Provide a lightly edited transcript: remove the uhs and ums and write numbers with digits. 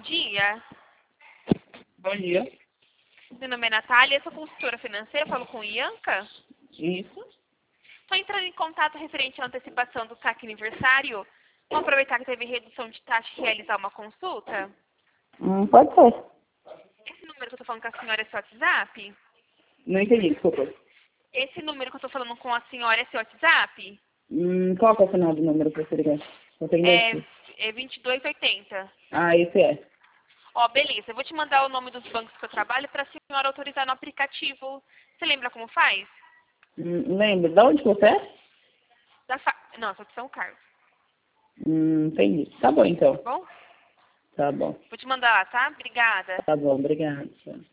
dia. Bom dia. Meu nome é Natália, eu sou consultora financeira, falo com Ianca. Isso. Estou entrando em contato referente à antecipação do saque aniversário. Vamos aproveitar que teve redução de taxa e realizar uma consulta? Pode ser. Esse número que eu estou falando com a senhora é seu WhatsApp? Não entendi, desculpa. Esse número que eu estou falando com a senhora é seu WhatsApp? Qual que é o final do número que você ligar? Eu tenho dois aqui. É 2280. Ah, esse é. Ó, beleza. Eu vou te mandar o nome dos bancos que eu trabalho para a senhora autorizar no aplicativo. Você lembra como faz? Lembra? Da onde que você é? Não, sou de São Carlos. Entendi. Tá bom, então. Tá bom? Tá bom. Vou te mandar lá, tá? Obrigada. Tá bom, obrigado. Tchau.